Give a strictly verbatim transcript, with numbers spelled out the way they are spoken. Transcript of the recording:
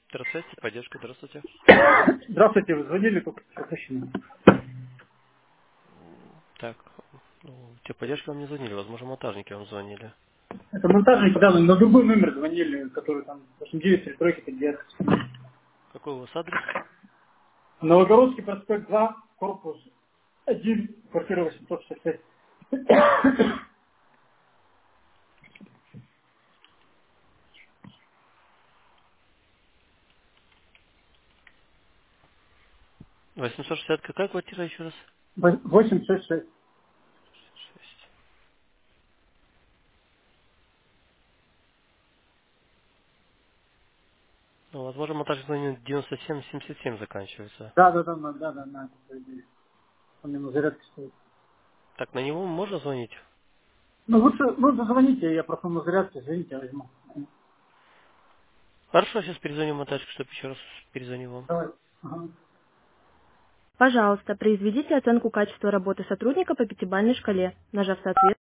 Здравствуйте, поддержка, здравствуйте. Здравствуйте, вы звонили только что мужчина. Так, ну, техподдержки вам не звонили, возможно, монтажники вам звонили. Это монтажники, да, на другой номер звонили, который там восемь девять три тройки пятьдесят. Какой у вас адрес? Новогородский проспект два, корпус один, квартира восемьсот шестьдесят пять. восемьсот шестьдесят, какая квартира еще раз? восемь шесть шесть. шесть. Ну, возможно, монтажник звонил девяносто семь семьдесят семь заканчивается. Да, да, да, да, да, да, да. Он мне на зарядке стоит. Так, на него можно звонить? Ну лучше, ну позвоните, я просто на зарядке, извините, я возьму. Хорошо, сейчас перезвоню монтажнику, чтобы еще раз перезвонил вам. Давай. Ага. Пожалуйста, произведите оценку качества работы сотрудника по пятибалльной шкале, нажав соответствие.